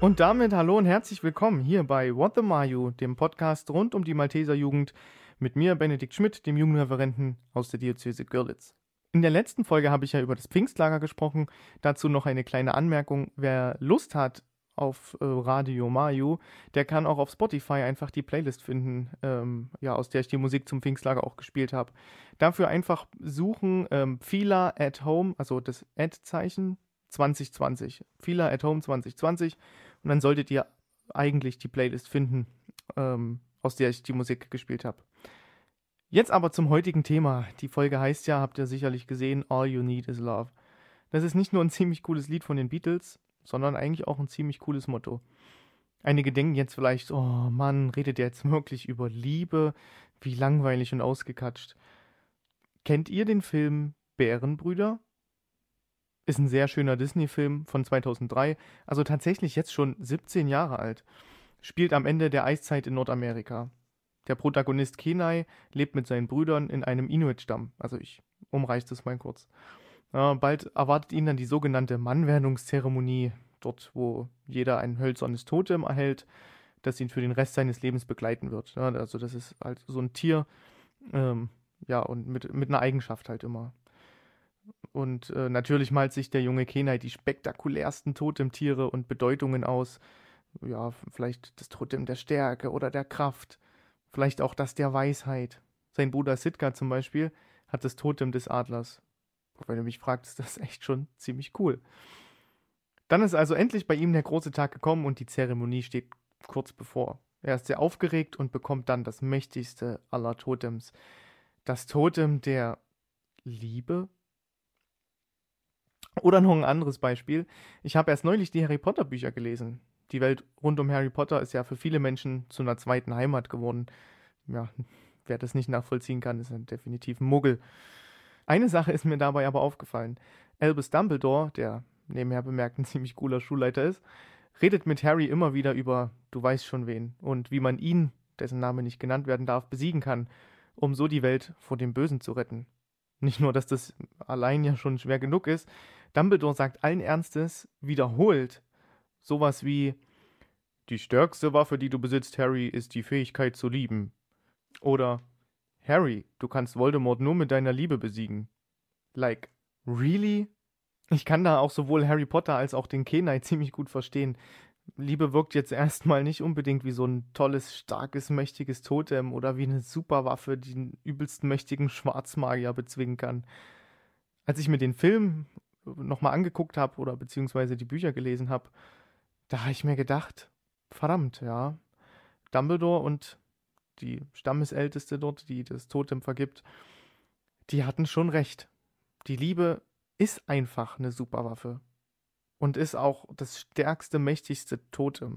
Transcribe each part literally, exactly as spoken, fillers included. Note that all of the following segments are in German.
Und damit hallo und herzlich willkommen hier bei What the Mayu, dem Podcast rund um die Malteser Jugend mit mir, Benedikt Schmidt, dem Jugendreferenten aus der Diözese Görlitz. In der letzten Folge habe ich ja über das Pfingstlager gesprochen. Dazu noch eine kleine Anmerkung. Wer Lust hat auf äh, Radio Mayu, der kann auch auf Spotify einfach die Playlist finden, ähm, ja, aus der ich die Musik zum Pfingstlager auch gespielt habe. Dafür einfach suchen ähm, Fila at Home, also das Ad-Zeichen zwanzig zwanzig. Fila at Home zwanzig zwanzig. Und dann solltet ihr eigentlich die Playlist finden, ähm, aus der ich die Musik gespielt habe. Jetzt aber zum heutigen Thema. Die Folge heißt ja, habt ihr sicherlich gesehen, All You Need Is Love. Das ist nicht nur ein ziemlich cooles Lied von den Beatles, sondern eigentlich auch ein ziemlich cooles Motto. Einige denken jetzt vielleicht, oh Mann, redet ihr jetzt wirklich über Liebe? Wie langweilig und ausgekatscht. Kennt ihr den Film Bärenbrüder? Ist ein sehr schöner Disney-Film von zweitausenddrei, also tatsächlich jetzt schon siebzehn Jahre alt. Spielt am Ende der Eiszeit in Nordamerika. Der Protagonist Kenai lebt mit seinen Brüdern in einem Inuit-Stamm. Also ich umreiße das mal kurz. Ja, bald erwartet ihn dann die sogenannte Mannwerdungszeremonie, dort wo jeder ein hölzernes Totem erhält, das ihn für den Rest seines Lebens begleiten wird. Ja, also das ist halt so ein Tier, ähm, ja, und mit, mit einer Eigenschaft halt immer. Und äh, natürlich malt sich der junge Kenai die spektakulärsten Totemtiere und Bedeutungen aus. Ja, vielleicht das Totem der Stärke oder der Kraft. Vielleicht auch das der Weisheit. Sein Bruder Sitka zum Beispiel hat das Totem des Adlers. Wenn du mich fragst, ist das echt schon ziemlich cool. Dann ist also endlich bei ihm der große Tag gekommen und die Zeremonie steht kurz bevor. Er ist sehr aufgeregt und bekommt dann das mächtigste aller Totems. Das Totem der Liebe? Oder noch ein anderes Beispiel. Ich habe erst neulich die Harry Potter Bücher gelesen. Die Welt rund um Harry Potter ist ja für viele Menschen zu einer zweiten Heimat geworden. Ja, wer das nicht nachvollziehen kann, ist ein definitiv ein Muggel. Eine Sache ist mir dabei aber aufgefallen. Albus Dumbledore, der nebenher bemerkt ein ziemlich cooler Schulleiter ist, redet mit Harry immer wieder über du weißt schon wen und wie man ihn, dessen Name nicht genannt werden darf, besiegen kann, um so die Welt vor dem Bösen zu retten. Nicht nur, dass das allein ja schon schwer genug ist, Dumbledore sagt allen Ernstes, wiederholt, sowas wie die stärkste Waffe, die du besitzt, Harry, ist die Fähigkeit zu lieben. Oder Harry, du kannst Voldemort nur mit deiner Liebe besiegen. Like, really? Ich kann da auch sowohl Harry Potter als auch den Kenai ziemlich gut verstehen. Liebe wirkt jetzt erstmal nicht unbedingt wie so ein tolles, starkes, mächtiges Totem oder wie eine Superwaffe, die einen übelst mächtigen Schwarzmagier bezwingen kann. Als ich mir den Film nochmal angeguckt habe oder beziehungsweise die Bücher gelesen habe, da habe ich mir gedacht, verdammt, ja, Dumbledore und die Stammesälteste dort, die das Totem vergibt, die hatten schon recht. Die Liebe ist einfach eine Superwaffe und ist auch das stärkste, mächtigste Totem.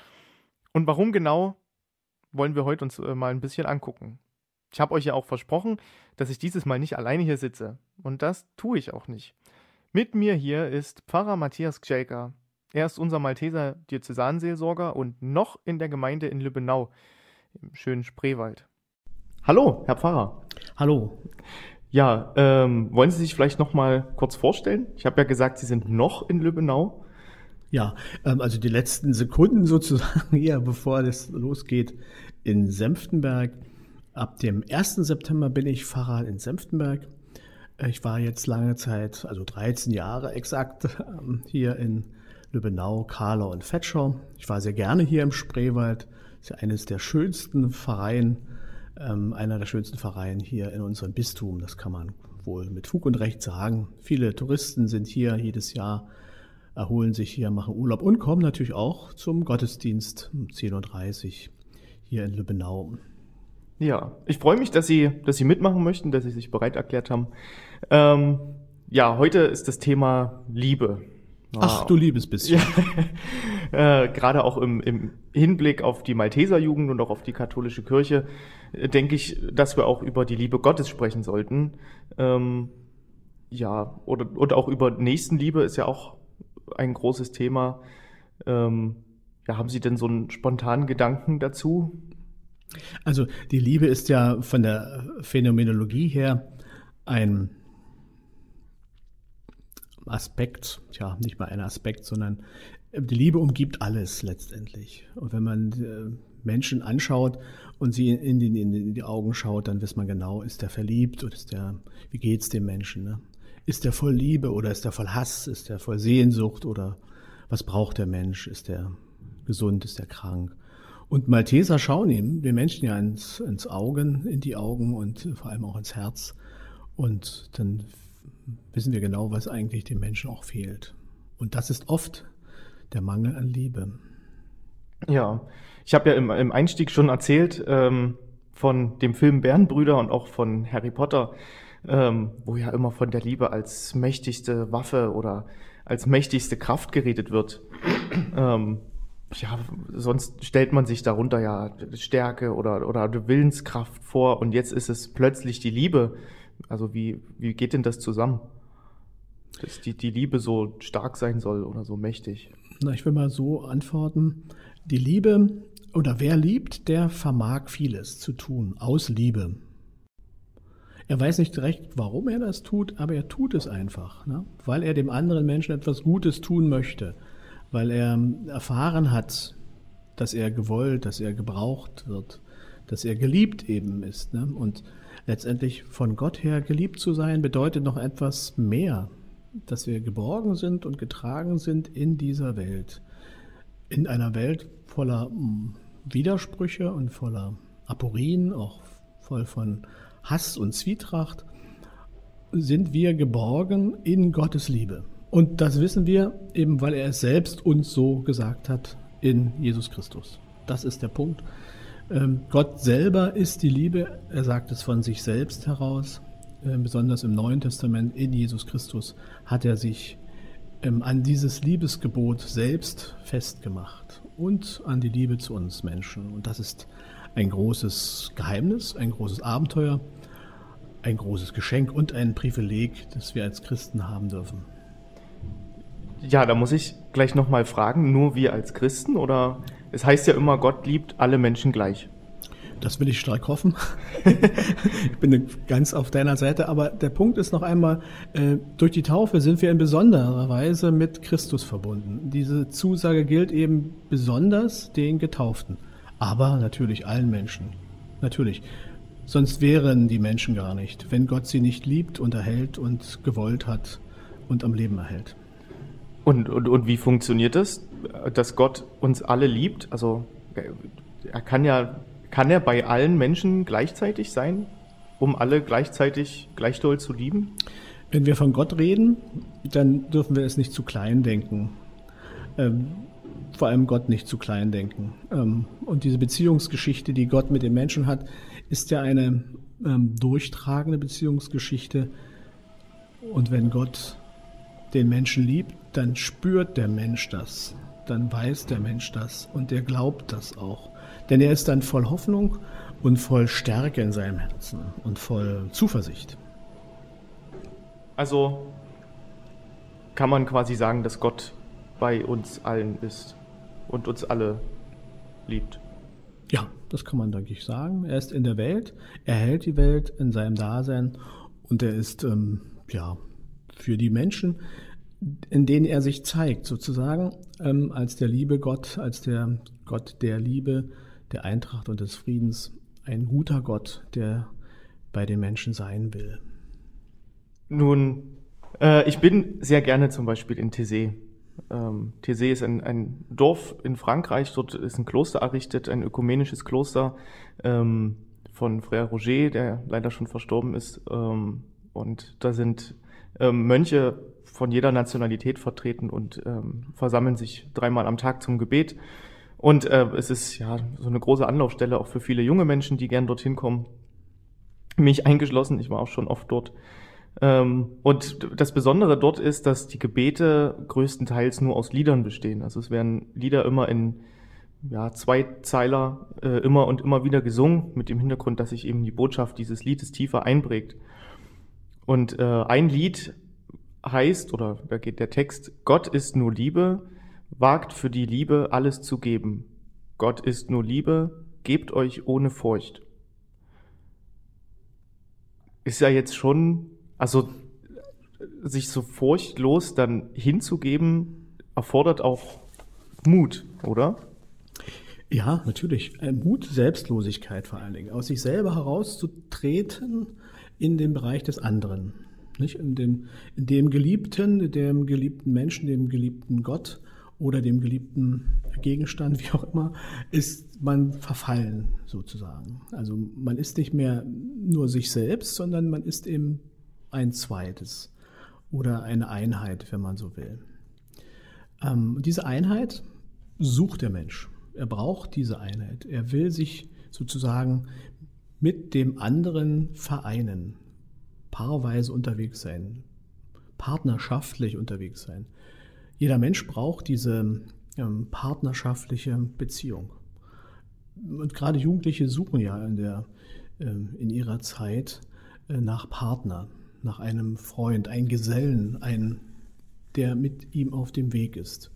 Und warum genau, wollen wir heute uns äh, mal ein bisschen angucken. Ich habe euch ja auch versprochen, dass ich dieses Mal nicht alleine hier sitze. Und das tue ich auch nicht. Mit mir hier ist Pfarrer Matthias Gschelker. Er ist unser Malteser Diözesanseelsorger und noch in der Gemeinde in Lübbenau, im schönen Spreewald. Hallo, Herr Pfarrer. Hallo. Ja, ähm, wollen Sie sich vielleicht noch mal kurz vorstellen? Ich habe ja gesagt, Sie sind noch in Lübbenau. Ja, ähm, also die letzten Sekunden sozusagen, ja, bevor das losgeht, in Senftenberg. Ab dem ersten September bin ich Pfarrer in Senftenberg. Ich war jetzt lange Zeit, also dreizehn Jahre exakt, hier in Lübbenau, Kahlau und Vetschau. Ich war sehr gerne hier im Spreewald. Das ist ja eines der schönsten Pfarreien, ähm, einer der schönsten Pfarreien hier in unserem Bistum. Das kann man wohl mit Fug und Recht sagen. Viele Touristen sind hier jedes Jahr, erholen sich hier, machen Urlaub und kommen natürlich auch zum Gottesdienst um zehn Uhr dreißig hier in Lübbenau. Ja, ich freue mich, dass Sie, dass Sie mitmachen möchten, dass Sie sich bereit erklärt haben. Ähm, ja, heute ist das Thema Liebe. Ach, du liebes bisschen. Ja, äh, gerade auch im, im Hinblick auf die Malteser Jugend und auch auf die katholische Kirche, äh, denke ich, dass wir auch über die Liebe Gottes sprechen sollten. Ähm, ja, oder, oder auch über Nächstenliebe ist ja auch ein großes Thema. Ähm, ja, haben Sie denn so einen spontanen Gedanken dazu? Also die Liebe ist ja von der Phänomenologie her ein Aspekt, ja, nicht mal ein Aspekt, sondern Die Liebe umgibt alles letztendlich. Und wenn man äh, Menschen anschaut und sie in die, in die Augen schaut, dann weiß man genau, ist der verliebt oder ist der, wie geht's dem Menschen? Ne? Ist der voll Liebe oder ist der voll Hass? Ist der voll Sehnsucht oder was braucht der Mensch? Ist der gesund? Ist der krank? Und Malteser schauen ihm, den Menschen ja ins, ins Augen, in die Augen und vor allem auch ins Herz. Und dann wissen wir genau, was eigentlich dem Menschen auch fehlt. Und das ist oft der Mangel an Liebe. Ja, ich habe ja im, im Einstieg schon erzählt ähm, von dem Film Bärenbrüder und auch von Harry Potter, ähm, wo ja immer von der Liebe als mächtigste Waffe oder als mächtigste Kraft geredet wird. ähm, ja, sonst stellt man sich darunter ja Stärke oder, oder Willenskraft vor und jetzt ist es plötzlich die Liebe. Also wie, wie geht denn das zusammen? Dass die, die Liebe so stark sein soll oder so mächtig? Na, ich will mal so antworten. Die Liebe oder wer liebt, der vermag vieles zu tun, aus Liebe. Er weiß nicht recht, warum er das tut, aber er tut es einfach, ne? Weil er dem anderen Menschen etwas Gutes tun möchte, weil er erfahren hat, dass er gewollt, dass er gebraucht wird, dass er geliebt eben ist. Ne? Und letztendlich von Gott her geliebt zu sein, bedeutet noch etwas mehr, dass wir geborgen sind und getragen sind in dieser Welt. In einer Welt voller Widersprüche und voller Aporien, auch voll von Hass und Zwietracht, sind wir geborgen in Gottes Liebe. Und das wissen wir eben, weil er es selbst uns so gesagt hat in Jesus Christus. Das ist der Punkt. Ähm, Gott selber ist die Liebe. Er sagt es von sich selbst heraus. Äh, besonders im Neuen Testament in Jesus Christus hat er sich ähm, an dieses Liebesgebot selbst festgemacht und an die Liebe zu uns Menschen. Und das ist ein großes Geheimnis, ein großes Abenteuer, ein großes Geschenk und ein Privileg, das wir als Christen haben dürfen. Ja, da muss ich gleich nochmal fragen, nur wir als Christen oder es heißt ja immer, Gott liebt alle Menschen gleich. Das will ich stark hoffen. Ich bin ganz auf deiner Seite, aber der Punkt ist noch einmal, äh, durch die Taufe sind wir in besonderer Weise mit Christus verbunden. Diese Zusage gilt eben besonders den Getauften, aber natürlich allen Menschen. Natürlich. Sonst wären die Menschen gar nicht, wenn Gott sie nicht liebt und erhält und gewollt hat und am Leben erhält. Und, und, und wie funktioniert das, dass Gott uns alle liebt? Also er kann ja, kann er bei allen Menschen gleichzeitig sein, um alle gleichzeitig gleich doll zu lieben? Wenn wir von Gott reden, dann dürfen wir es nicht zu klein denken. Ähm, vor allem Gott nicht zu klein denken. Ähm, und diese Beziehungsgeschichte, die Gott mit den Menschen hat, ist ja eine ähm, durchtragende Beziehungsgeschichte. Und wenn Gott den Menschen liebt, dann spürt der Mensch das, dann weiß der Mensch das und der glaubt das auch. Denn er ist dann voll Hoffnung und voll Stärke in seinem Herzen und voll Zuversicht. Also kann man quasi sagen, dass Gott bei uns allen ist und uns alle liebt. Ja, das kann man, denke ich, sagen. Er ist in der Welt, er hält die Welt in seinem Dasein und er ist ähm, ja für die Menschen, in denen er sich zeigt, sozusagen, ähm, als der liebe Gott, als der Gott der Liebe, der Eintracht und des Friedens, ein guter Gott, der bei den Menschen sein will. Nun, äh, ich bin sehr gerne zum Beispiel in Taizé. Ähm, Taizé ist ein, ein Dorf in Frankreich, dort ist ein Kloster errichtet, ein ökumenisches Kloster ähm, von Frère Roger, der leider schon verstorben ist. Ähm, und da sind ähm, Mönche von jeder Nationalität vertreten und ähm, versammeln sich dreimal am Tag zum Gebet. Und äh, es ist ja so eine große Anlaufstelle auch für viele junge Menschen, die gern dorthin kommen. Mich eingeschlossen, ich war auch schon oft dort. Ähm, und das Besondere dort ist, dass die Gebete größtenteils nur aus Liedern bestehen. Also es werden Lieder immer in ja, Zweizeiler äh, immer und immer wieder gesungen, mit dem Hintergrund, dass sich eben die Botschaft dieses Liedes tiefer einprägt. Und äh, ein Lied heißt, oder da geht der Text, Gott ist nur Liebe, wagt für die Liebe alles zu geben. Gott ist nur Liebe, gebt euch ohne Furcht. Ist ja jetzt schon, also sich so furchtlos dann hinzugeben, erfordert auch Mut, oder? Ja, natürlich. Mut, Selbstlosigkeit vor allen Dingen. Aus sich selber herauszutreten in den Bereich des anderen. Nicht? In dem, in dem Geliebten, dem geliebten Menschen, dem geliebten Gott oder dem geliebten Gegenstand, wie auch immer, ist man verfallen sozusagen. Also man ist nicht mehr nur sich selbst, sondern man ist eben ein Zweites oder eine Einheit, wenn man so will. Ähm, diese Einheit sucht der Mensch. Er braucht diese Einheit. Er will sich sozusagen mit dem anderen vereinen, paarweise unterwegs sein, partnerschaftlich unterwegs sein. Jeder Mensch braucht diese ähm, partnerschaftliche Beziehung. Und gerade Jugendliche suchen ja in, der, ähm, in ihrer Zeit äh, nach Partner, nach einem Freund, einen Gesellen, einen, der mit ihm auf dem Weg ist.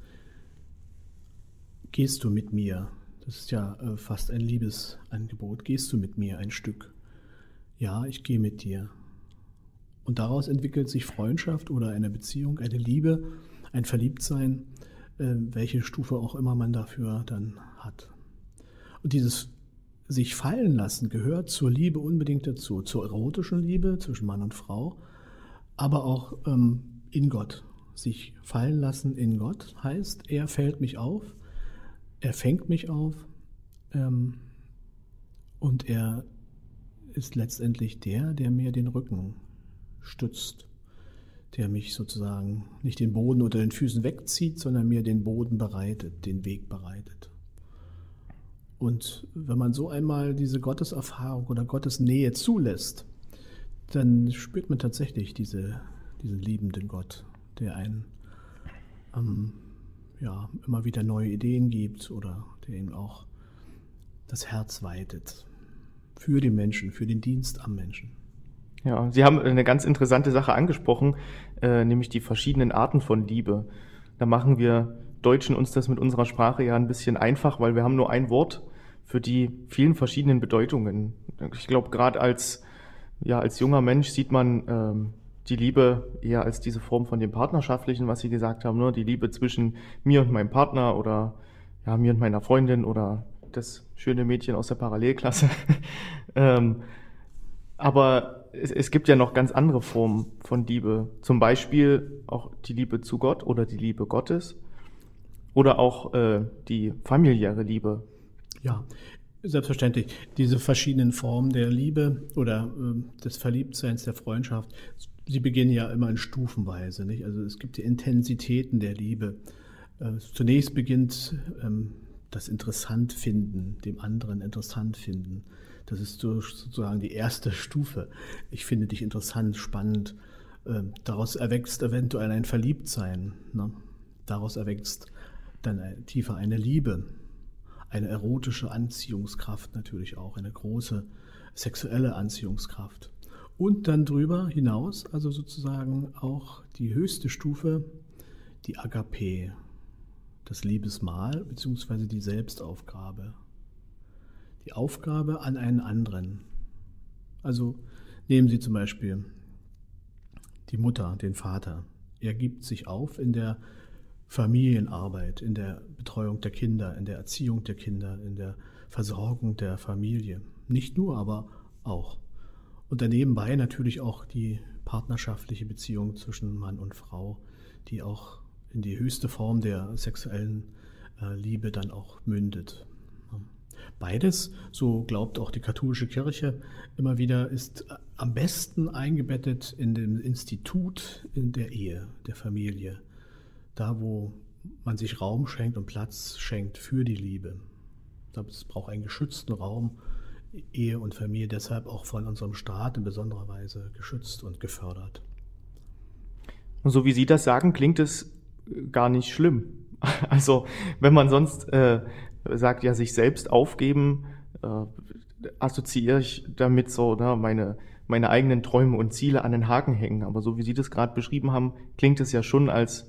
Gehst du mit mir? Das ist ja äh, fast ein Liebesangebot. Gehst du mit mir ein Stück? Ja, ich gehe mit dir. Und daraus entwickelt sich Freundschaft oder eine Beziehung, eine Liebe, ein Verliebtsein, äh, welche Stufe auch immer man dafür dann hat. Und dieses sich fallen lassen gehört zur Liebe unbedingt dazu, zur erotischen Liebe zwischen Mann und Frau, aber auch ähm, in Gott. Sich fallen lassen in Gott heißt, er fällt mich auf, er fängt mich auf ähm, und er ist letztendlich der, der mir den Rücken stützt, der mich sozusagen nicht den Boden unter den Füßen wegzieht, sondern mir den Boden bereitet, den Weg bereitet. Und wenn man so einmal diese Gotteserfahrung oder Gottes Nähe zulässt, dann spürt man tatsächlich diese, diesen liebenden Gott, der einen ähm, ja, immer wieder neue Ideen gibt oder der ihm auch das Herz weitet für den Menschen, für den Dienst am Menschen. Ja, Sie haben eine ganz interessante Sache angesprochen, äh, nämlich die verschiedenen Arten von Liebe. Da machen wir Deutschen uns das mit unserer Sprache ja ein bisschen einfach, weil wir haben nur ein Wort für die vielen verschiedenen Bedeutungen. Ich glaube, gerade als, ja, als junger Mensch sieht man ähm, die Liebe eher als diese Form von dem Partnerschaftlichen, was Sie gesagt haben, ne? Die Liebe zwischen mir und meinem Partner oder ja, mir und meiner Freundin oder das schöne Mädchen aus der Parallelklasse. ähm, aber es, es gibt ja noch ganz andere Formen von Liebe. Zum Beispiel auch die Liebe zu Gott oder die Liebe Gottes oder auch äh, die familiäre Liebe. Ja, selbstverständlich. Diese verschiedenen Formen der Liebe oder äh, des Verliebtseins, der Freundschaft, sie beginnen ja immer in Stufenweise, nicht? Also es gibt die Intensitäten der Liebe. Äh, zunächst beginnt ähm, das Interessantfinden, dem anderen interessant finden. Das ist so, sozusagen die erste Stufe. Ich finde dich interessant, spannend. Äh, daraus erwächst eventuell ein Verliebtsein. Ne? Daraus erwächst dann ein, tiefer eine Liebe. Eine erotische Anziehungskraft natürlich auch, eine große sexuelle Anziehungskraft. Und dann drüber hinaus, also sozusagen auch die höchste Stufe, die Agape, das Liebesmahl bzw. die Selbstaufgabe. Die Aufgabe an einen anderen. Also nehmen Sie zum Beispiel die Mutter, den Vater. Er gibt sich auf in der Familienarbeit, in der Betreuung der Kinder, in der Erziehung der Kinder, in der Versorgung der Familie. Nicht nur, aber auch. Und danebenbei natürlich auch die partnerschaftliche Beziehung zwischen Mann und Frau, die auch in die höchste Form der sexuellen äh, Liebe dann auch mündet. Beides, so glaubt auch die katholische Kirche immer wieder, ist am besten eingebettet in dem Institut in der Ehe, der Familie. Da, wo man sich Raum schenkt und Platz schenkt für die Liebe. Es braucht einen geschützten Raum, Ehe und Familie, deshalb auch von unserem Staat in besonderer Weise geschützt und gefördert. Und so wie Sie das sagen, klingt es gar nicht schlimm. Also wenn man sonst äh, sagt, ja, sich selbst aufgeben, äh, assoziiere ich damit so, ne, meine, meine eigenen Träume und Ziele an den Haken hängen. Aber so wie Sie das gerade beschrieben haben, klingt es ja schon als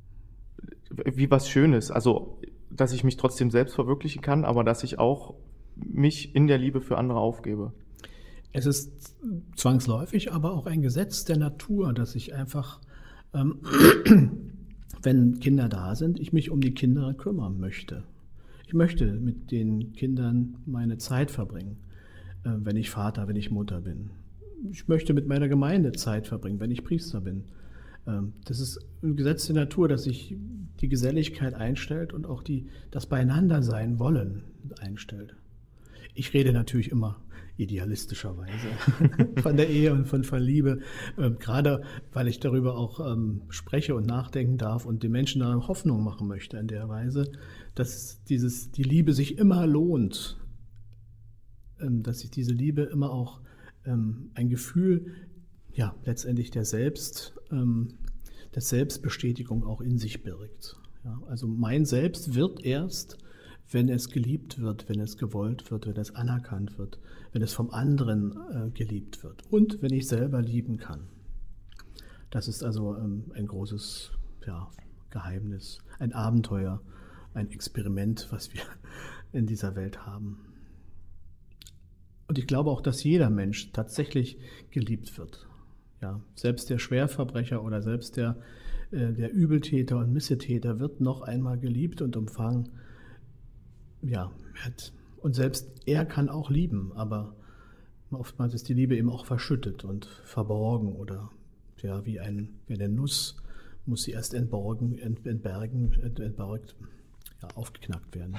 wie was Schönes. Also, dass ich mich trotzdem selbst verwirklichen kann, aber dass ich auch mich in der Liebe für andere aufgebe. Es ist zwangsläufig, aber auch ein Gesetz der Natur, dass ich einfach ähm, wenn Kinder da sind, ich mich um die Kinder kümmern möchte. Ich möchte mit den Kindern meine Zeit verbringen, äh, wenn ich Vater, wenn ich Mutter bin. Ich möchte mit meiner Gemeinde Zeit verbringen, wenn ich Priester bin. Ähm, das ist ein Gesetz der Natur, dass sich die Geselligkeit einstellt und auch die, das Beieinandersein wollen einstellt. Ich rede natürlich immer idealistischerweise von der Ehe und von, von Liebe, ähm, gerade weil ich darüber auch ähm, spreche und nachdenken darf und den Menschen da Hoffnung machen möchte in der Weise, dass dieses, die Liebe sich immer lohnt, ähm, dass sich diese Liebe immer auch ähm, ein Gefühl, ja, letztendlich der Selbst, ähm, der Selbstbestätigung auch in sich birgt. Ja, also mein Selbst wird erst, wenn es geliebt wird, wenn es gewollt wird, wenn es anerkannt wird, wenn es vom anderen äh, geliebt wird und wenn ich selber lieben kann. Das ist also ähm, ein großes ja, Geheimnis, ein Abenteuer, ein Experiment, was wir in dieser Welt haben. Und ich glaube auch, dass jeder Mensch tatsächlich geliebt wird. Ja, selbst der Schwerverbrecher oder selbst der, äh, der Übeltäter und Missetäter wird noch einmal geliebt und umfangen. Ja, und selbst er kann auch lieben, aber oftmals ist die Liebe eben auch verschüttet und verborgen oder ja, wie, ein, wie eine Nuss muss sie erst entborgen, ent, entbergen, ent, entborgt, ja, aufgeknackt werden.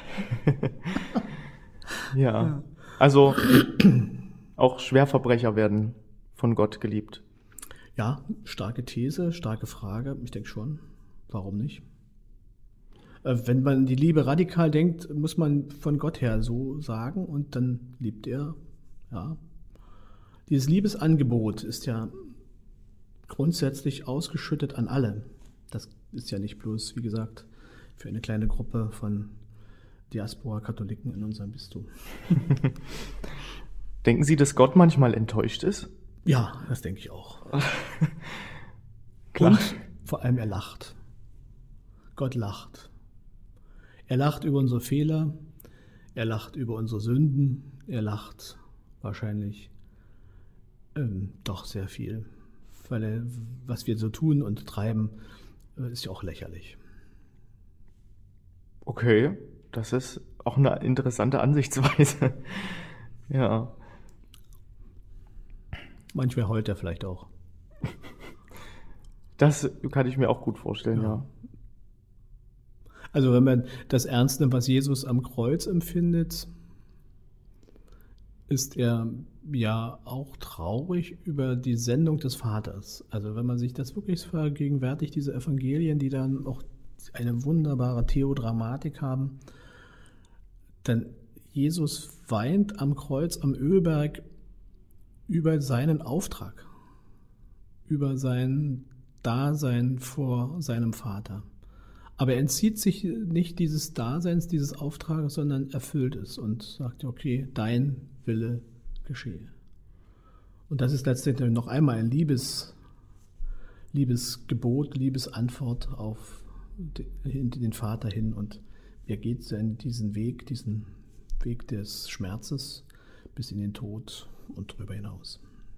ja. ja, also auch Schwerverbrecher werden von Gott geliebt. Ja, starke These, starke Frage, ich denke schon, warum nicht? Wenn man die Liebe radikal denkt, muss man von Gott her so sagen und dann liebt er. Ja. Dieses Liebesangebot ist ja grundsätzlich ausgeschüttet an alle. Das ist ja nicht bloß, wie gesagt, für eine kleine Gruppe von Diaspora-Katholiken in unserem Bistum. Denken Sie, dass Gott manchmal enttäuscht ist? Ja, das denke ich auch. Klar. Und vor allem er lacht. Gott lacht. Er lacht über unsere Fehler, er lacht über unsere Sünden, er lacht wahrscheinlich ähm, doch sehr viel, weil er, was wir so tun und treiben, äh, ist ja auch lächerlich. Okay, das ist auch eine interessante Ansichtsweise. Ja. Manchmal heult er vielleicht auch. Das kann ich mir auch gut vorstellen, ja. ja. Also wenn man das ernst nimmt, was Jesus am Kreuz empfindet, ist er ja auch traurig über die Sendung des Vaters. Also wenn man sich das wirklich vergegenwärtigt, diese Evangelien, die dann auch eine wunderbare Theodramatik haben, dann Jesus weint am Kreuz, am Ölberg über seinen Auftrag, über sein Dasein vor seinem Vater. Aber er entzieht sich nicht dieses Daseins, dieses Auftrages, sondern erfüllt es und sagt, okay, dein Wille geschehe. Und das ist letztendlich noch einmal ein Liebes, Liebesgebot, Liebesantwort auf den Vater hin. Und er geht diesen Weg, diesen Weg des Schmerzes bis in den Tod und darüber hinaus.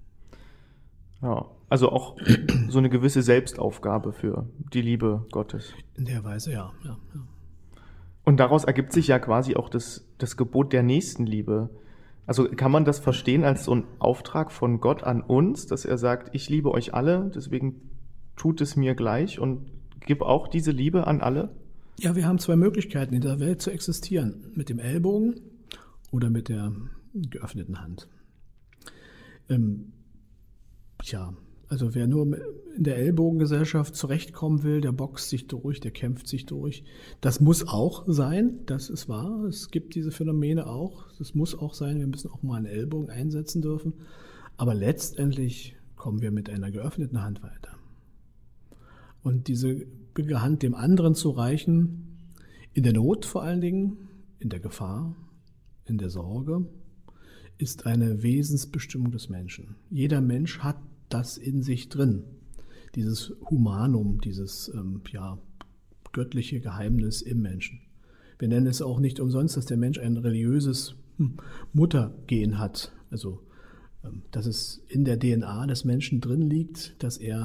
Ja, also auch so eine gewisse Selbstaufgabe für die Liebe Gottes. In der Weise, ja. ja, ja. Und daraus ergibt sich ja quasi auch das, das Gebot der Nächstenliebe. Also kann man das verstehen als so ein Auftrag von Gott an uns, dass er sagt, ich liebe euch alle, deswegen tut es mir gleich und gib auch diese Liebe an alle? Ja, wir haben zwei Möglichkeiten, in der Welt zu existieren. Mit dem Ellbogen oder mit der geöffneten Hand. Ähm, Tja, also wer nur in der Ellbogengesellschaft zurechtkommen will, der boxt sich durch, der kämpft sich durch. Das muss auch sein, das ist wahr. Es gibt diese Phänomene auch. Das muss auch sein, wir müssen auch mal einen Ellbogen einsetzen dürfen. Aber letztendlich kommen wir mit einer geöffneten Hand weiter. Und diese Hand dem anderen zu reichen, in der Not vor allen Dingen, in der Gefahr, in der Sorge, ist eine Wesensbestimmung des Menschen. Jeder Mensch hat das in sich drin, dieses Humanum, dieses ähm, ja, göttliche Geheimnis im Menschen. Wir nennen es auch nicht umsonst, dass der Mensch ein religiöses hm, Muttergen hat, also ähm, dass es in der D N A des Menschen drin liegt, dass er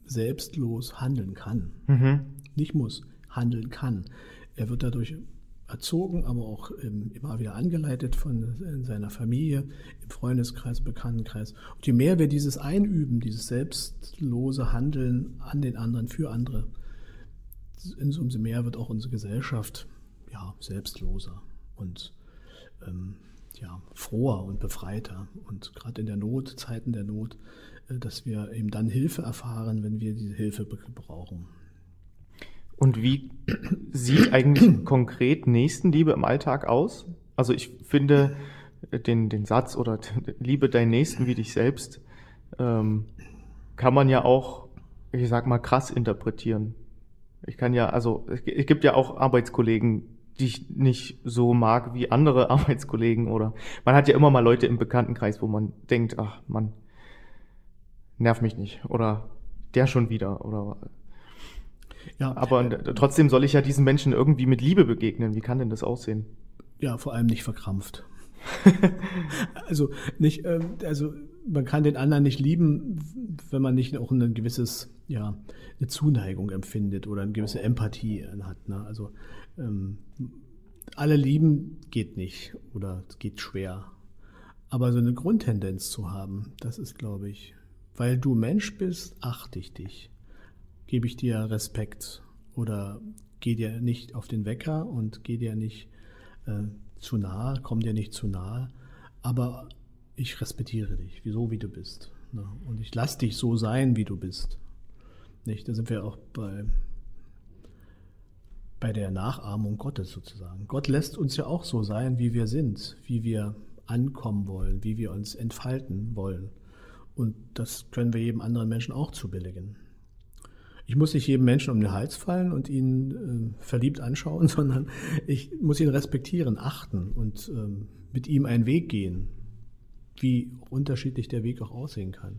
selbstlos handeln kann. Mhm. Nicht muss, handeln kann. Er wird dadurch erzogen, aber auch ähm, immer wieder angeleitet von in seiner Familie, im Freundeskreis, im Bekanntenkreis. Und je mehr wir dieses einüben, dieses selbstlose Handeln an den anderen, für andere, umso mehr wird auch unsere Gesellschaft ja, selbstloser und ähm, ja, froher und befreiter. Und gerade in der Not, Zeiten der Not, äh, dass wir eben dann Hilfe erfahren, wenn wir diese Hilfe brauchen. Und wie sieht eigentlich konkret Nächstenliebe im Alltag aus? Also ich finde den, den Satz oder liebe deinen Nächsten wie dich selbst, ähm, kann man ja auch, ich sag mal, krass interpretieren. Ich kann ja, also es gibt ja auch Arbeitskollegen, die ich nicht so mag wie andere Arbeitskollegen, oder man hat ja immer mal Leute im Bekanntenkreis, wo man denkt, ach Mann, nerv mich nicht, oder der schon wieder, oder ja, aber äh, trotzdem soll ich ja diesen Menschen irgendwie mit Liebe begegnen. Wie kann denn das aussehen? Ja, vor allem nicht verkrampft. also nicht, äh, also man kann den anderen nicht lieben, wenn man nicht auch ein gewisses, ja, eine Zuneigung empfindet oder eine gewisse Empathie hat. Ne? Also ähm, alle lieben geht nicht oder es geht schwer. Aber so eine Grundtendenz zu haben, das ist, glaube ich, weil du Mensch bist, achte ich dich. Gebe ich dir Respekt oder geh dir nicht auf den Wecker und geh dir nicht äh, zu nahe, komm dir nicht zu nahe, aber ich respektiere dich, so wie du bist. Ne? Und ich lasse dich so sein, wie du bist. Nicht? Da sind wir auch bei, bei der Nachahmung Gottes sozusagen. Gott lässt uns ja auch so sein, wie wir sind, wie wir ankommen wollen, wie wir uns entfalten wollen. Und das können wir jedem anderen Menschen auch zubilligen. Ich muss nicht jedem Menschen um den Hals fallen und ihn äh, verliebt anschauen, sondern ich muss ihn respektieren, achten und ähm, mit ihm einen Weg gehen, wie unterschiedlich der Weg auch aussehen kann.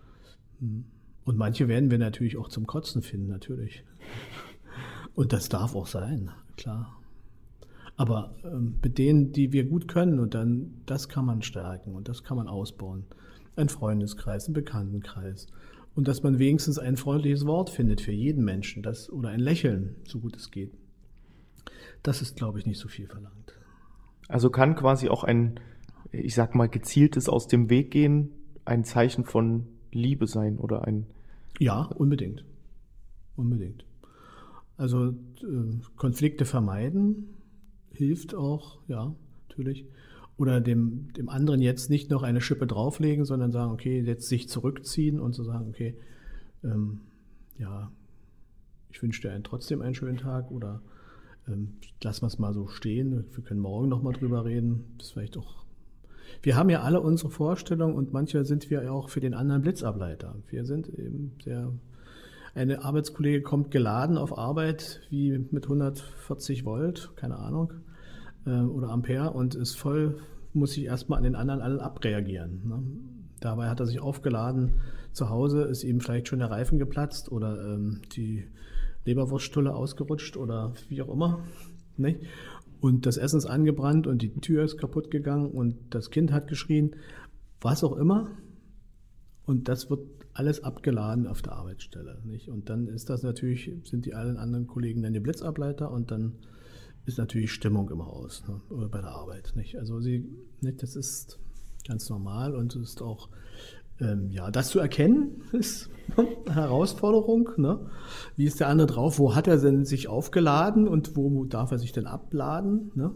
Und manche werden wir natürlich auch zum Kotzen finden, natürlich. Und das darf auch sein, klar. Aber ähm, mit denen, die wir gut können, und dann, das kann man stärken und das kann man ausbauen. Ein Freundeskreis, ein Bekanntenkreis. Und dass man wenigstens ein freundliches Wort findet für jeden Menschen, das, oder ein Lächeln, so gut es geht. Das ist, glaube ich, nicht so viel verlangt. Also kann quasi auch ein, ich sag mal, gezieltes aus dem Weg gehen ein Zeichen von Liebe sein oder ein... Ja, unbedingt. Unbedingt. Also äh, Konflikte vermeiden hilft auch, ja, natürlich. Oder dem, dem anderen jetzt nicht noch eine Schippe drauflegen, sondern sagen, okay, jetzt sich zurückziehen und zu so sagen, okay, ähm, ja, ich wünsche dir einen, trotzdem einen schönen Tag oder ähm, lassen wir es mal so stehen, wir können morgen nochmal drüber reden. Das ist vielleicht auch. Wir haben ja alle unsere Vorstellungen und manchmal sind wir ja auch für den anderen Blitzableiter. Wir sind eben sehr. Eine Arbeitskollege kommt geladen auf Arbeit wie mit hundertvierzig Volt, keine Ahnung, oder Ampere und ist voll, muss sich erstmal an den anderen allen abreagieren. Ne? Dabei hat er sich aufgeladen zu Hause, ist ihm vielleicht schon der Reifen geplatzt oder ähm, die Leberwurststulle ausgerutscht oder wie auch immer. Nicht? Und das Essen ist angebrannt und die Tür ist kaputt gegangen und das Kind hat geschrien, was auch immer. Und das wird alles abgeladen auf der Arbeitsstelle. Nicht? Und dann ist das natürlich, sind die allen anderen Kollegen dann die Blitzableiter und dann ist natürlich Stimmung im Haus, ne, oder bei der Arbeit. Nicht? Also sie, nicht, das ist ganz normal und ist auch, ähm, ja, das zu erkennen ist eine Herausforderung. Ne? Wie ist der andere drauf? Wo hat er denn sich aufgeladen und wo darf er sich denn abladen? Ne?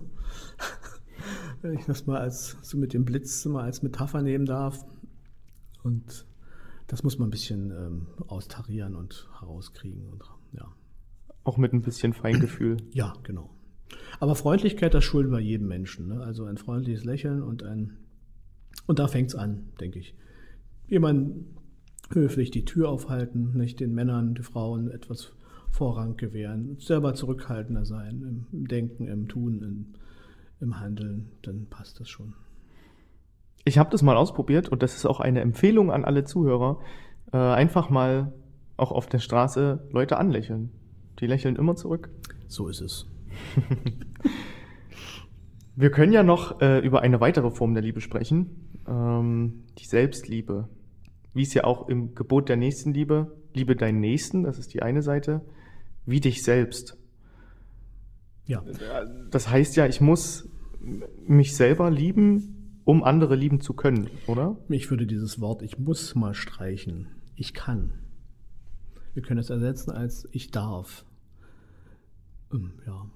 Wenn ich das mal als so mit dem Blitz mal als Metapher nehmen darf. Und das muss man ein bisschen ähm, austarieren und herauskriegen. Und, ja. Auch mit ein bisschen Feingefühl. Ja, genau. Aber Freundlichkeit, das schulden wir jedem Menschen. Ne? Also ein freundliches Lächeln und ein, und da fängt es an, denke ich. Jemand höflich die Tür aufhalten, nicht den Männern, die Frauen etwas Vorrang gewähren, selber zurückhaltender sein, im, im Denken, im Tun, im, im Handeln, dann passt das schon. Ich habe das mal ausprobiert und das ist auch eine Empfehlung an alle Zuhörer. Äh, einfach mal auch auf der Straße Leute anlächeln. Die lächeln immer zurück. So ist es. Wir können ja noch äh, über eine weitere Form der Liebe sprechen, ähm, die Selbstliebe. wie es ja auch im Gebot der Nächstenliebe, liebe deinen Nächsten, das ist die eine Seite, wie dich selbst. Ja. Das heißt ja, ich muss mich selber lieben, um andere lieben zu können, oder? Ich würde dieses Wort ich muss mal streichen. Ich kann. Wir können es ersetzen als ich darf. Ja.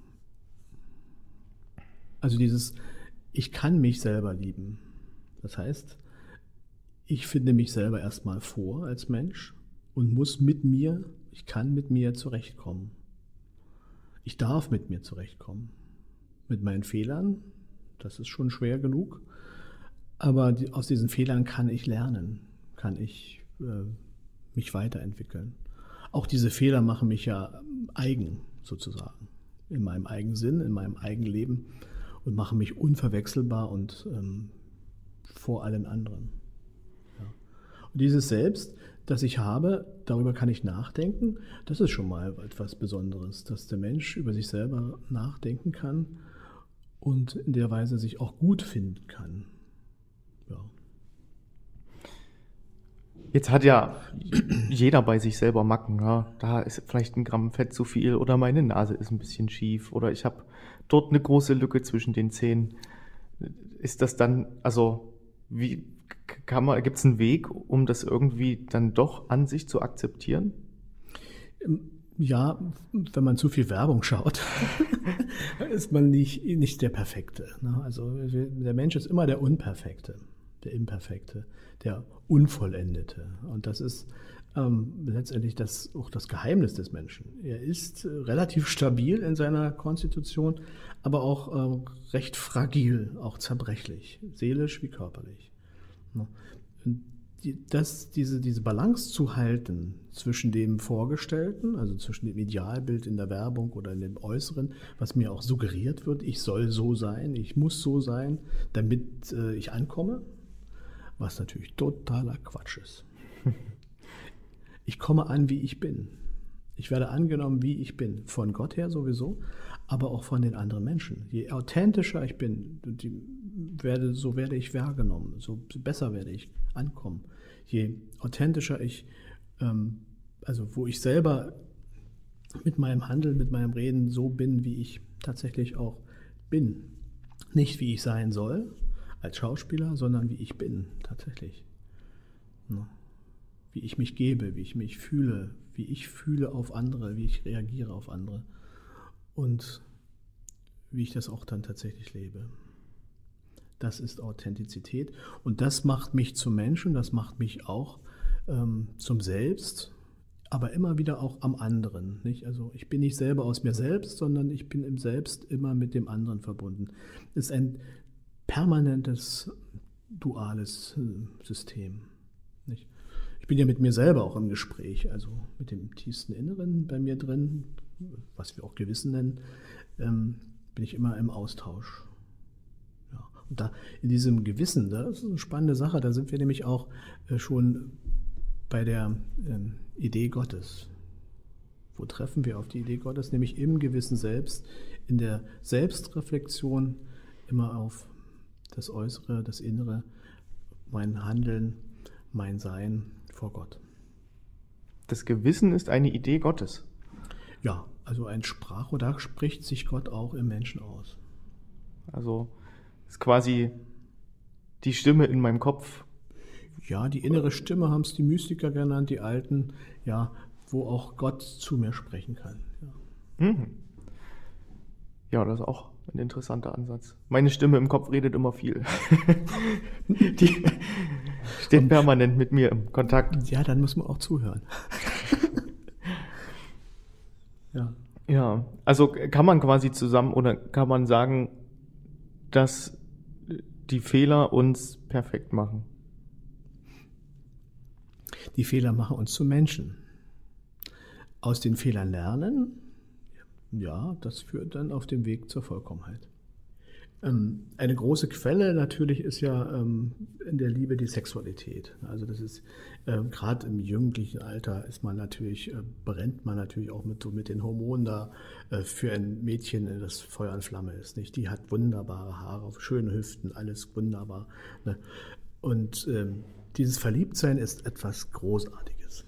Also dieses ich kann mich selber lieben. Das heißt, ich finde mich selber erstmal vor als Mensch und muss mit mir, ich kann mit mir zurechtkommen. Ich darf mit mir zurechtkommen. Mit meinen Fehlern, das ist schon schwer genug, aber die, aus diesen Fehlern kann ich lernen, kann ich äh, mich weiterentwickeln. Auch diese Fehler machen mich ja eigen, sozusagen, in meinem eigenen Sinn, in meinem eigenen Leben und machen mich unverwechselbar und ähm, vor allen anderen. Ja. Und dieses Selbst, das ich habe, darüber kann ich nachdenken, das ist schon mal etwas Besonderes, dass der Mensch über sich selber nachdenken kann und in der Weise sich auch gut finden kann. Ja. Jetzt hat ja jeder bei sich selber Macken. Ja? Da ist vielleicht ein Gramm Fett zu viel oder meine Nase ist ein bisschen schief oder ich habe dort eine große Lücke zwischen den Zähnen. Ist das dann, also wie kann man, gibt es einen Weg, um das irgendwie dann doch an sich zu akzeptieren? Ja, wenn man zu viel Werbung schaut, ist man nicht, nicht der Perfekte. Ne? Also der Mensch ist immer der Unperfekte, der Imperfekte, der Unvollendete. Und das ist ähm, letztendlich das, auch das Geheimnis des Menschen. Er ist äh, relativ stabil in seiner Konstitution, aber auch äh, recht fragil, auch zerbrechlich, seelisch wie körperlich. Ne? Die, das, diese, diese Balance zu halten zwischen dem Vorgestellten, also zwischen dem Idealbild in der Werbung oder in dem Äußeren, was mir auch suggeriert wird, ich soll so sein, ich muss so sein, damit äh, ich ankomme, was natürlich totaler Quatsch ist. Ich komme an, wie ich bin. Ich werde angenommen, wie ich bin. Von Gott her sowieso, aber auch von den anderen Menschen. Je authentischer ich bin, die werde, so werde ich wahrgenommen, so besser werde ich ankommen. Je authentischer ich, ähm, also wo ich selber mit meinem Handeln, mit meinem Reden so bin, wie ich tatsächlich auch bin. Nicht wie ich sein soll als Schauspieler, sondern wie ich bin tatsächlich. Ja. Wie ich mich gebe, wie ich mich fühle, wie ich fühle auf andere, wie ich reagiere auf andere und wie ich das auch dann tatsächlich lebe. Das ist Authentizität und das macht mich zum Menschen, das macht mich auch ähm, zum Selbst, aber immer wieder auch am anderen. Nicht? Also ich bin nicht selber aus mir selbst, sondern ich bin im Selbst immer mit dem anderen verbunden. Es ist ein permanentes, duales äh, System. Nicht? Ich bin ja mit mir selber auch im Gespräch, also mit dem tiefsten Inneren bei mir drin, was wir auch Gewissen nennen, ähm, bin ich immer im Austausch. Ja. Und da in diesem Gewissen, das ist eine spannende Sache, da sind wir nämlich auch äh, schon bei der ähm, Idee Gottes. Wo treffen wir auf die Idee Gottes? Nämlich im Gewissen selbst, in der Selbstreflexion immer auf das Äußere, das Innere, mein Handeln, mein Sein vor Gott. Das Gewissen ist eine Idee Gottes. Ja, also ein Sprachrohr, da spricht sich Gott auch im Menschen aus. Also ist quasi die Stimme in meinem Kopf. Ja, die innere Stimme haben es die Mystiker genannt, die Alten, ja, wo auch Gott zu mir sprechen kann. Ja, mhm. Ja, das ist auch ein interessanter Ansatz. Meine Stimme im Kopf redet immer viel. Die steht permanent mit mir im Kontakt. Ja, dann muss man auch zuhören. Ja. Ja, also kann man quasi zusammen oder kann man sagen, dass die Fehler uns perfekt machen? Die Fehler machen uns zu Menschen. Aus den Fehlern lernen, ja, das führt dann auf dem Weg zur Vollkommenheit. Ähm, eine große Quelle natürlich ist ja ähm, in der Liebe die Sexualität. Also das ist äh, gerade im jugendlichen Alter ist man natürlich, äh, brennt man natürlich auch mit, so mit den Hormonen da äh, für ein Mädchen, äh, das Feuer und Flamme ist. Nicht? Die hat wunderbare Haare, schöne Hüften, alles wunderbar. Ne? Und ähm, dieses Verliebtsein ist etwas Großartiges.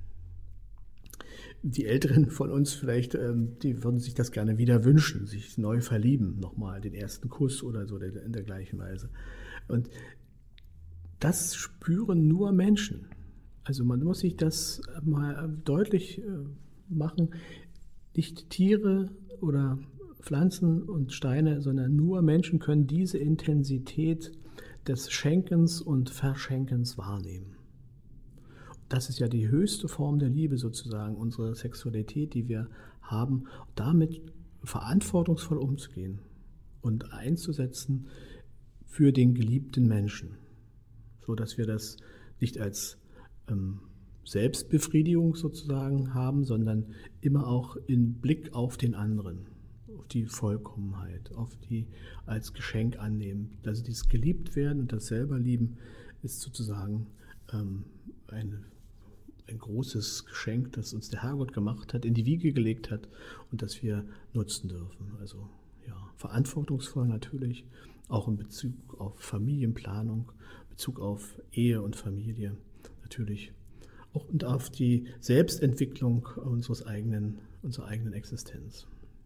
Die Älteren von uns vielleicht, ähm, die würden sich das gerne wieder wünschen, sich neu verlieben, nochmal den ersten Kuss oder so in der gleichen Weise. Und das spüren nur Menschen. Also man muss sich das mal deutlich machen. Nicht Tiere oder Pflanzen und Steine, sondern nur Menschen können diese Intensität des Schenkens und Verschenkens wahrnehmen. Das ist ja die höchste Form der Liebe sozusagen, unsere Sexualität, die wir haben, damit verantwortungsvoll umzugehen und einzusetzen für den geliebten Menschen, so dass wir das nicht als ähm, Selbstbefriedigung sozusagen haben, sondern immer auch in Blick auf den anderen, auf die Vollkommenheit, auf die als Geschenk annehmen. Also dieses Geliebtwerden und das selber lieben ist sozusagen ähm, eine ein großes Geschenk, das uns der Herrgott gemacht hat, in die Wiege gelegt hat und das wir nutzen dürfen. Also ja, verantwortungsvoll natürlich, auch in Bezug auf Familienplanung, Bezug auf Ehe und Familie natürlich, auch und auf die Selbstentwicklung unseres eigenen, unserer eigenen Existenz.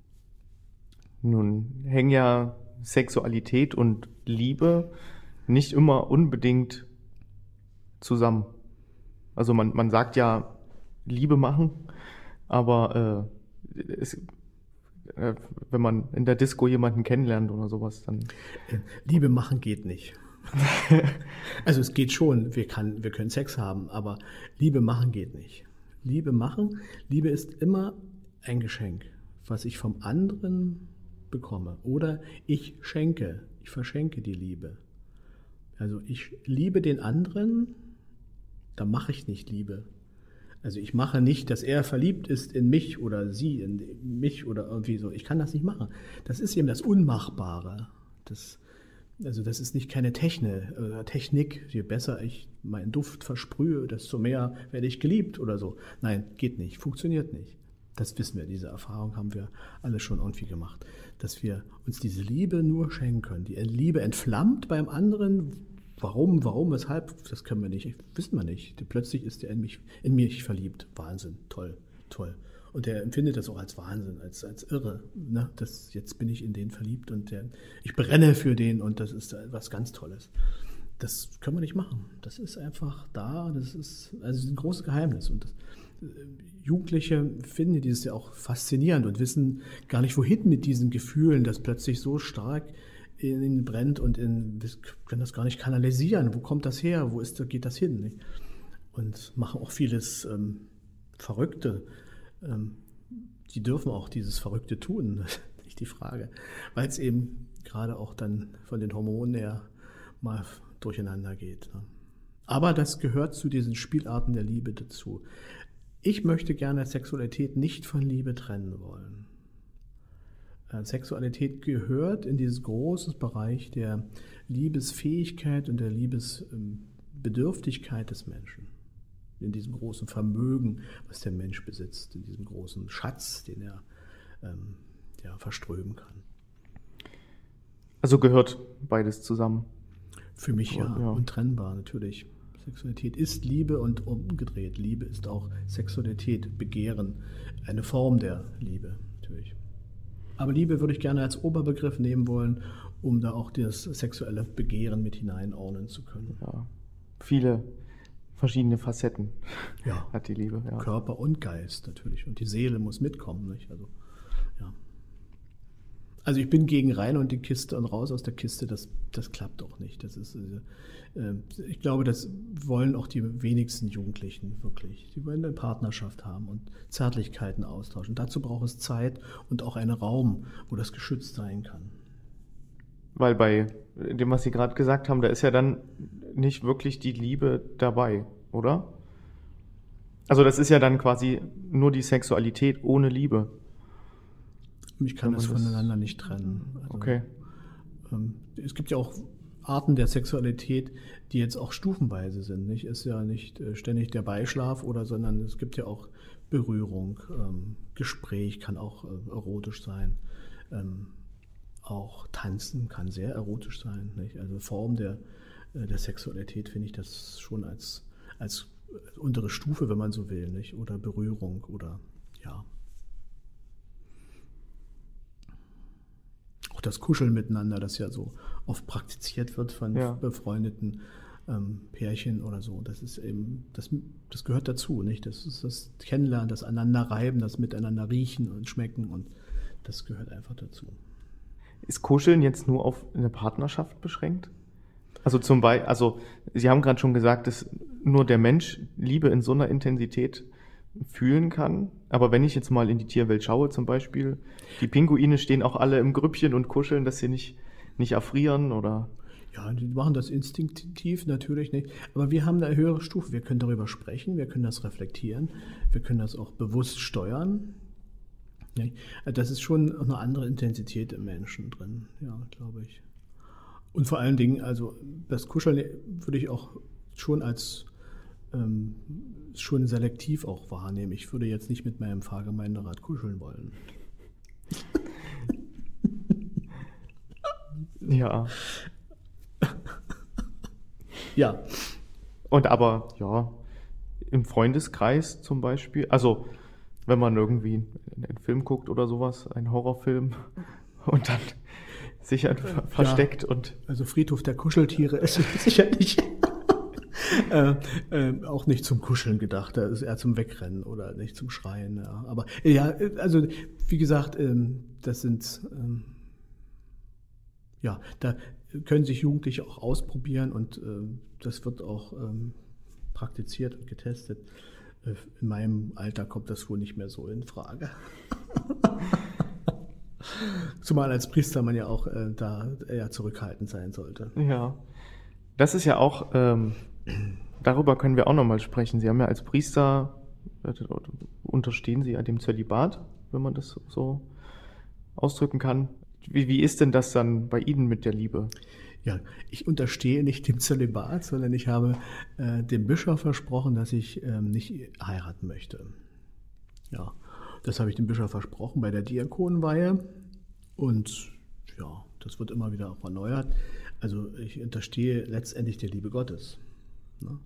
Nun hängen ja Sexualität und Liebe nicht immer unbedingt zusammen. Also man, man sagt ja Liebe machen, aber äh, es, äh, wenn man in der Disco jemanden kennenlernt oder sowas, dann... Liebe machen geht nicht. Also es geht schon, wir, kann, wir können Sex haben, aber Liebe machen geht nicht. Liebe machen, Liebe ist immer ein Geschenk, was ich vom anderen bekomme. Oder ich schenke, ich verschenke die Liebe. Also ich liebe den anderen, da mache ich nicht Liebe. Also ich mache nicht, dass er verliebt ist in mich oder sie in mich oder irgendwie so. Ich kann das nicht machen. Das ist eben das Unmachbare. Das, also das ist nicht keine Technik, äh, Technik. Je besser ich meinen Duft versprühe, desto mehr werde ich geliebt oder so. Nein, geht nicht, funktioniert nicht. Das wissen wir, diese Erfahrung haben wir alle schon irgendwie gemacht. Dass wir uns diese Liebe nur schenken können. Die Liebe entflammt beim anderen. Warum, warum, weshalb, das können wir nicht, wissen wir nicht. Plötzlich ist er in mich, in mich verliebt. Wahnsinn, toll, toll. Und er empfindet das auch als Wahnsinn, als, als irre. Ne? Das, jetzt bin ich in den verliebt und der, ich brenne für den und das ist was ganz Tolles. Das können wir nicht machen. Das ist einfach da, das ist, also ein großes Geheimnis. Und das, Jugendliche finden dieses ja auch faszinierend und wissen gar nicht, wohin mit diesen Gefühlen, das plötzlich so stark in ihnen brennt und in, wir können das gar nicht kanalisieren. Wo kommt das her? Wo ist, geht das hin? Nicht? Und machen auch vieles ähm, Verrückte. Ähm, die dürfen auch dieses Verrückte tun, das ist nicht die Frage. Weil es eben gerade auch dann von den Hormonen her mal durcheinander geht. Ne? Aber das gehört zu diesen Spielarten der Liebe dazu. Ich möchte gerne Sexualität nicht von Liebe trennen wollen. Sexualität gehört in dieses große Bereich der Liebesfähigkeit und der Liebesbedürftigkeit des Menschen. In diesem großen Vermögen, was der Mensch besitzt, in diesem großen Schatz, den er ähm, ja, verströmen kann. Also gehört beides zusammen? Für mich ja, ja, untrennbar natürlich. Sexualität ist Liebe und umgedreht. Liebe ist auch Sexualität, Begehren, eine Form der Liebe natürlich. Aber Liebe würde ich gerne als Oberbegriff nehmen wollen, um da auch das sexuelle Begehren mit hineinordnen zu können. Ja, viele verschiedene Facetten ja. hat die Liebe. Ja. Körper und Geist natürlich. Und die Seele muss mitkommen. Nicht? Also, ja. Also ich bin gegen rein und die Kiste und raus aus der Kiste, das, das klappt auch nicht. Das ist, äh, ich glaube, das wollen auch die wenigsten Jugendlichen wirklich. Die wollen eine Partnerschaft haben und Zärtlichkeiten austauschen. Dazu braucht es Zeit und auch einen Raum, wo das geschützt sein kann. Weil bei dem, was Sie gerade gesagt haben, da ist ja dann nicht wirklich die Liebe dabei, oder? Also das ist ja dann quasi nur die Sexualität ohne Liebe. Ich kann das voneinander nicht trennen. Also, okay. Ähm, es gibt ja auch Arten der Sexualität, die jetzt auch stufenweise sind. Nicht? Ist ja nicht äh, ständig der Beischlaf oder, sondern es gibt ja auch Berührung, ähm, Gespräch kann auch äh, erotisch sein. Ähm, auch Tanzen kann sehr erotisch sein. Nicht? Also Form der äh, der Sexualität finde ich das schon als, als untere Stufe, wenn man so will, nicht? Oder Berührung oder ja. Auch das Kuscheln miteinander, das ja so oft praktiziert wird von Ja. befreundeten ähm, Pärchen oder so. Das ist eben, das, das gehört dazu, nicht? Das ist das Kennenlernen, das Aneinanderreiben, das Miteinander riechen und schmecken und das gehört einfach dazu. Ist Kuscheln jetzt nur auf eine Partnerschaft beschränkt? Also zum Beispiel, also Sie haben gerade schon gesagt, dass nur der Mensch Liebe in so einer Intensität fühlen kann. Aber wenn ich jetzt mal in die Tierwelt schaue, zum Beispiel, die Pinguine stehen auch alle im Grüppchen und kuscheln, dass sie nicht, nicht erfrieren oder. Ja, die machen das instinktiv natürlich nicht. Aber wir haben eine höhere Stufe. Wir können darüber sprechen, wir können das reflektieren, wir können das auch bewusst steuern. Das ist schon eine andere Intensität im Menschen drin, ja, glaube ich. Und vor allen Dingen, also das Kuscheln würde ich auch schon als ähm, schon selektiv auch wahrnehmen. Ich würde jetzt nicht mit meinem Fahrgemeinderat kuscheln wollen. Ja. Ja. Und aber, ja, im Freundeskreis zum Beispiel, also wenn man irgendwie einen Film guckt oder sowas, einen Horrorfilm und dann sich einfach versteckt ja, und. Also Friedhof der Kuscheltiere ist sicher nicht. äh, äh, auch nicht zum Kuscheln gedacht, da ist eher zum Wegrennen oder nicht zum Schreien. Ja. Aber ja, also wie gesagt, ähm, das sind ähm, ja, da können sich Jugendliche auch ausprobieren und äh, das wird auch ähm, praktiziert und getestet. In meinem Alter kommt das wohl nicht mehr so in Frage. Zumal als Priester man ja auch äh, da eher zurückhaltend sein sollte. Ja, das ist ja auch, ähm, darüber können wir auch nochmal sprechen. Sie haben ja als Priester, äh, unterstehen Sie ja dem Zölibat, wenn man das so ausdrücken kann. Wie, wie ist denn das dann bei Ihnen mit der Liebe? Ja, ich unterstehe nicht dem Zölibat, sondern ich habe äh, dem Bischof versprochen, dass ich ähm, nicht heiraten möchte. Ja, das habe ich dem Bischof versprochen bei der Diakonenweihe und ja, das wird immer wieder auch erneuert. Also ich unterstehe letztendlich der Liebe Gottes. Ne?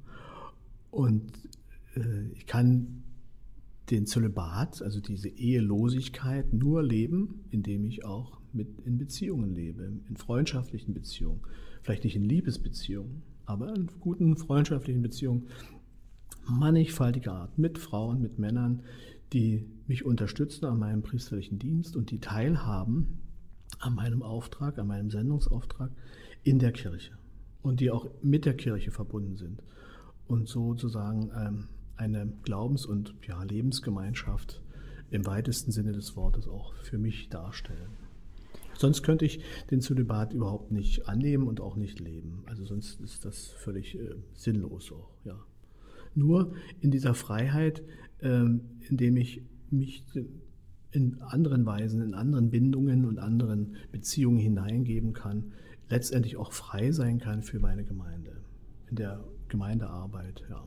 Und äh, ich kann den Zölibat, also diese Ehelosigkeit, nur leben, indem ich auch mit in Beziehungen lebe, in freundschaftlichen Beziehungen. Vielleicht nicht in Liebesbeziehungen, aber in guten freundschaftlichen Beziehungen mannigfaltiger Art, mit Frauen, mit Männern, die mich unterstützen an meinem priesterlichen Dienst und die teilhaben an meinem Auftrag, an meinem Sendungsauftrag in der Kirche und die auch mit der Kirche verbunden sind und sozusagen ähm, eine Glaubens- und ja, Lebensgemeinschaft im weitesten Sinne des Wortes auch für mich darstellen. Sonst könnte ich den Zölibat überhaupt nicht annehmen und auch nicht leben. Also sonst ist das völlig äh, sinnlos auch, ja. Nur in dieser Freiheit, ähm, indem ich mich in anderen Weisen, in anderen Bindungen und anderen Beziehungen hineingeben kann, letztendlich auch frei sein kann für meine Gemeinde, in der Gemeindearbeit, ja.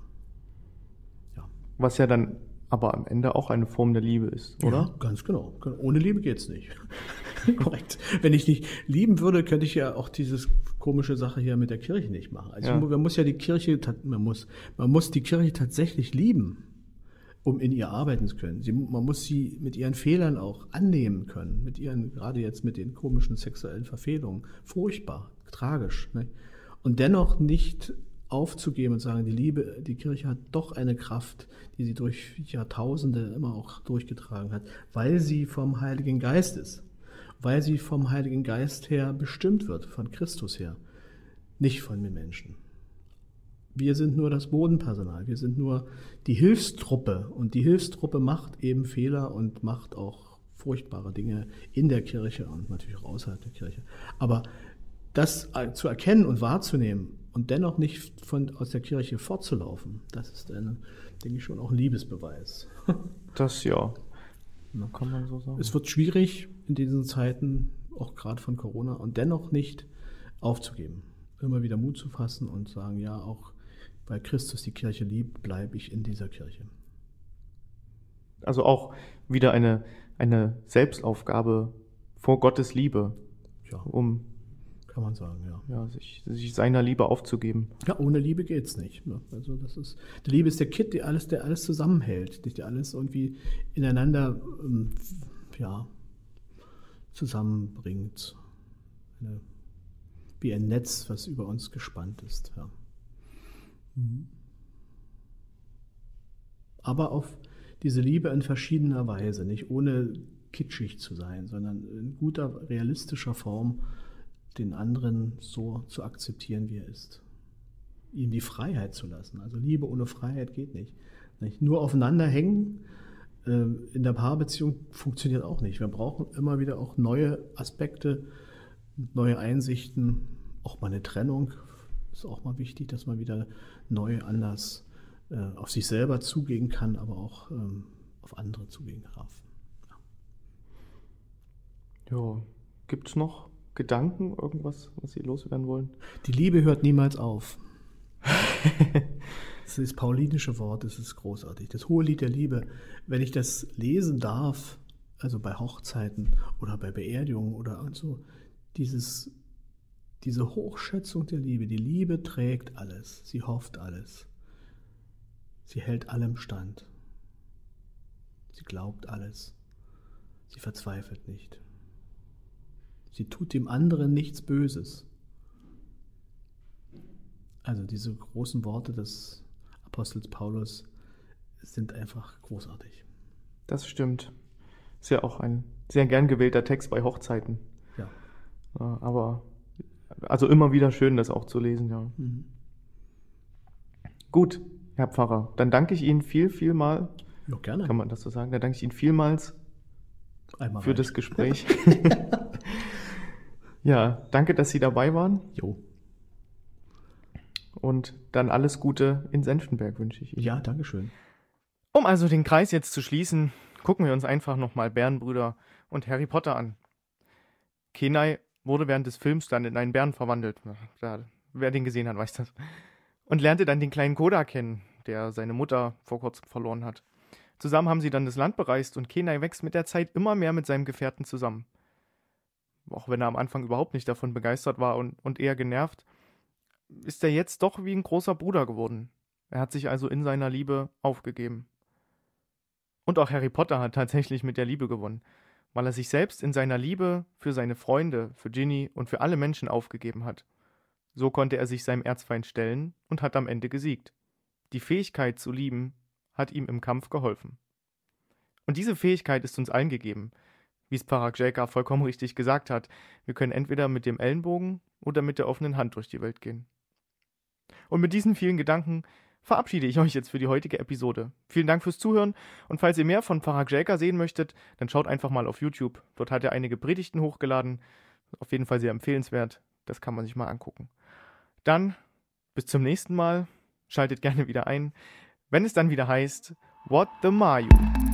Ja. Was ja dann aber am Ende auch eine Form der Liebe ist, oder? Ja, ganz genau. Ohne Liebe geht's nicht. Korrekt. Wenn ich nicht lieben würde, könnte ich ja auch diese komische Sache hier mit der Kirche nicht machen. Also ja. Man muss ja die Kirche, man muss, man muss die Kirche tatsächlich lieben, um in ihr arbeiten zu können. Sie, man muss sie mit ihren Fehlern auch annehmen können, mit ihren, gerade jetzt mit den komischen sexuellen Verfehlungen. Furchtbar, tragisch. Ne? Und dennoch nicht aufzugeben und sagen, die Liebe, die Kirche hat doch eine Kraft, die sie durch Jahrtausende immer auch durchgetragen hat, weil sie vom Heiligen Geist ist, weil sie vom Heiligen Geist her bestimmt wird, von Christus her, nicht von den Menschen. Wir sind nur das Bodenpersonal, wir sind nur die Hilfstruppe und die Hilfstruppe macht eben Fehler und macht auch furchtbare Dinge in der Kirche und natürlich auch außerhalb der Kirche. Aber das zu erkennen und wahrzunehmen und dennoch nicht von, aus der Kirche fortzulaufen, das ist, eine, denke ich, schon auch ein Liebesbeweis. Das ja, kann man so sagen. Es wird schwierig in diesen Zeiten, auch gerade von Corona, und dennoch nicht aufzugeben. Immer wieder Mut zu fassen und sagen, ja, auch weil Christus die Kirche liebt, bleibe ich in dieser Kirche. Also auch wieder eine, eine Selbstaufgabe vor Gottes Liebe, ja. um Kann man sagen, ja. Ja, sich, sich seiner Liebe aufzugeben. Ja, ohne Liebe geht's nicht. Ne? Also das ist, die Liebe ist der Kitt, der alles, der alles zusammenhält, der alles irgendwie ineinander ähm, ja, zusammenbringt. Eine, wie ein Netz, was über uns gespannt ist. Ja. Mhm. Aber auf diese Liebe in verschiedener Weise, nicht ohne kitschig zu sein, sondern in guter, realistischer Form den anderen so zu akzeptieren, wie er ist. Ihm die Freiheit zu lassen. Also Liebe ohne Freiheit geht nicht. nicht? Nur aufeinander hängen äh, in der Paarbeziehung funktioniert auch nicht. Wir brauchen immer wieder auch neue Aspekte, neue Einsichten, auch mal eine Trennung. Ist auch mal wichtig, dass man wieder neu, anders äh, auf sich selber zugehen kann, aber auch ähm, auf andere zugehen darf. Ja, ja. Gibt es noch Gedanken, irgendwas, was Sie loswerden wollen? Die Liebe hört niemals auf. Das ist das paulinische Wort, das ist großartig. Das hohe Lied der Liebe. Wenn ich das lesen darf, also bei Hochzeiten oder bei Beerdigungen oder so, dieses, diese Hochschätzung der Liebe. Die Liebe trägt alles, sie hofft alles. Sie hält allem stand. Sie glaubt alles. Sie verzweifelt nicht. Sie tut dem anderen nichts Böses. Also diese großen Worte des Apostels Paulus sind einfach großartig. Das stimmt. Ist ja auch ein sehr gern gewählter Text bei Hochzeiten. Ja. Aber also immer wieder schön, das auch zu lesen, ja. Mhm. Gut, Herr Pfarrer, dann danke ich Ihnen viel, viel mal. Ja, gerne. Kann man das so sagen? Dann danke ich Ihnen vielmals Einmal für rein. das Gespräch. Ja, danke, dass Sie dabei waren. Jo. Und dann alles Gute in Senftenberg wünsche ich Ihnen. Ja, danke schön. Um also den Kreis jetzt zu schließen, gucken wir uns einfach nochmal Bärenbrüder und Harry Potter an. Kenai wurde während des Films dann in einen Bären verwandelt. Ja, wer den gesehen hat, weiß das. Und lernte dann den kleinen Koda kennen, der seine Mutter vor kurzem verloren hat. Zusammen haben sie dann das Land bereist und Kenai wächst mit der Zeit immer mehr mit seinem Gefährten zusammen. Auch wenn er am Anfang überhaupt nicht davon begeistert war und, und eher genervt, ist er jetzt doch wie ein großer Bruder geworden. Er hat sich also in seiner Liebe aufgegeben. Und auch Harry Potter hat tatsächlich mit der Liebe gewonnen, weil er sich selbst in seiner Liebe für seine Freunde, für Ginny und für alle Menschen aufgegeben hat. So konnte er sich seinem Erzfeind stellen und hat am Ende gesiegt. Die Fähigkeit zu lieben hat ihm im Kampf geholfen. Und diese Fähigkeit ist uns allen gegeben. Wie es Pfarrer Grzegka vollkommen richtig gesagt hat, wir können entweder mit dem Ellenbogen oder mit der offenen Hand durch die Welt gehen. Und mit diesen vielen Gedanken verabschiede ich euch jetzt für die heutige Episode. Vielen Dank fürs Zuhören und falls ihr mehr von Pfarrer Grzegka sehen möchtet, dann schaut einfach mal auf YouTube. Dort hat er einige Predigten hochgeladen. Auf jeden Fall sehr empfehlenswert. Das kann man sich mal angucken. Dann bis zum nächsten Mal. Schaltet gerne wieder ein, wenn es dann wieder heißt What the Mayu?